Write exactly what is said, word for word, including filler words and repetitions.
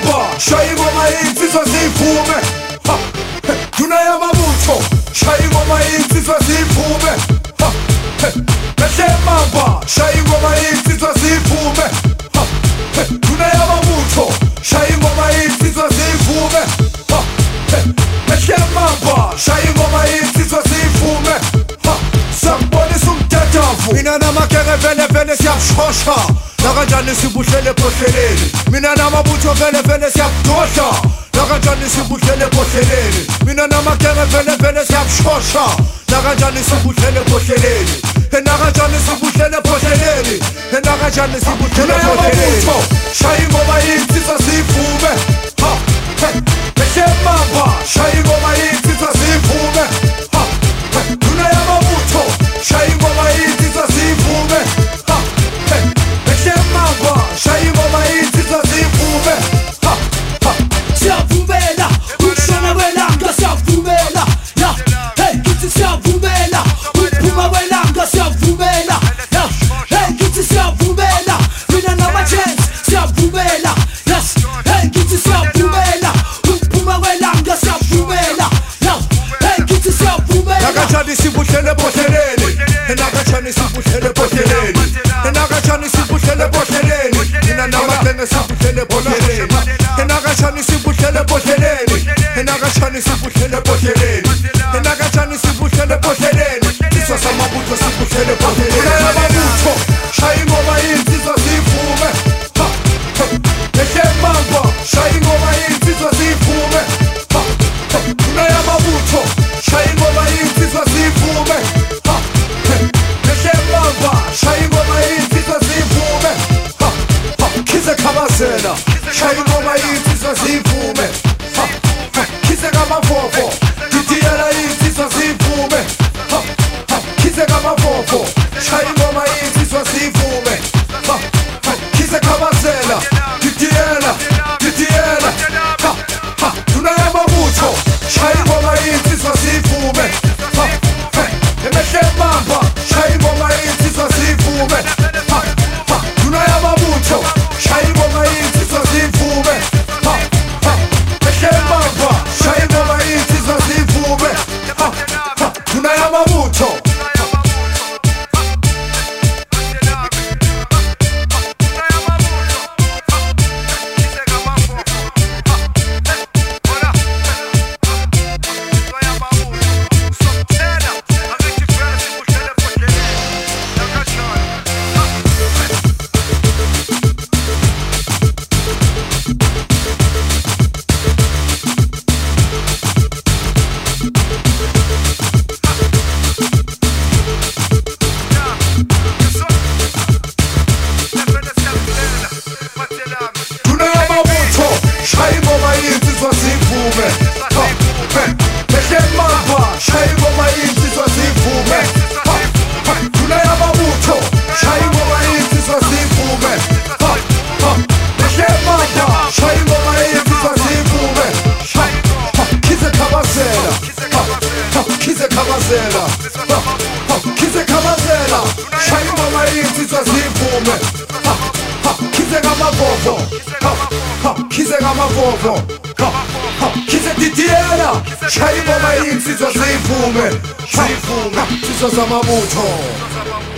mamba, shaya ingoma insizwa zivume. Duna yamabutho, shaya ingoma insizwa zivume. Mehle mamba, shaya ingoma insizwa zivume. Duna yamabutho, shaya ingoma insizwa zivume. Mehle mamba, shaya ingoma insizwa zivume. Sakubonisa umtatavu, mina namakenge vele vele siyakushosha. Nakanjani sibuhlele ebhodleleni, mina namabutho vele vele siyakudosha. Nakanjani sibuhlele ebhodleleni, mina namakenge vele vele siyakushosha. Nakanjani sibuhlele ebhodleleni, nakanjani sibuhlele ebhodleleni, nakanjani sibuhlele ebhodleleni. Shaya ingoma insizwa zivume. Mehle mamba, shaya ingoma insizwa zivume. Duna yamabutho, shaya ingoma insizwa zivume. Mehle mamba, shaya ingoma insizwa zivume. Siyavumela, ukushona kwelanga siyavumela. Ya, hey kithi siyavumela, ukuphuma kwelanga siyavumela. Ya, hey kithi siyavumela, mina nama-chance siyavumela. Yes, hey kithi siyavumela, ukuphuma kwelanga siyavumela. Ya, hey kithi siyavumela. Nakanjani sibuhlele ebhodleleni, nakanjani sibuhlele ebhodleleni, nakanjani sibuhlele ebhodleleni, mina namakenge sibuhlele ebhodleleni, nakanjani sibuhlele ebhodleleni, nakanjani sibuhlele ebhodleleni, nakanjani sibuhlele ebhodleleni, iswa samabutho sibuhlele ebhodleleni. Yamabutho, shaya ingoma insizwa zivume. Mehle mamba, shaya ingoma insizwa zivume. Duna yamabutho, shaya ingoma insizwa zivume. Mehle mamba, shaya ingoma insizwa zivume. Khize khabazela, shaya ingoma insizwa zivume. Khize kamavovo, didiyela insizwa zivume. Khize kamavovo, shaya ingoma insizwa zivume. Khize khabazela, didiyela, didiyela. Duna yamabutho, shaya ingoma insizwa zivume. Mehle mamba, shaya ingoma insizwa zivume. Duna yamabutho, shaya ingoma insizwa zivume. Mehle mamba, shaya ingoma insizwa zivume. Duna yamabutho. Shaya ingoma insizwa zivume. Mehle mamba, shaya ingoma insizwa zivume. Duna yamabutho, shaya ingoma insizwa zivume. Mehle mamba, shaya ingoma insizwa zivume. Khize khabazela, khize khabazela, khize khabazela, shaya ingoma insizwa zivume. Khize kamavovo, khize kamavovo, khize didiyela, shaya ingoma insizwa zivume. Zivume, insizwa zamabutho.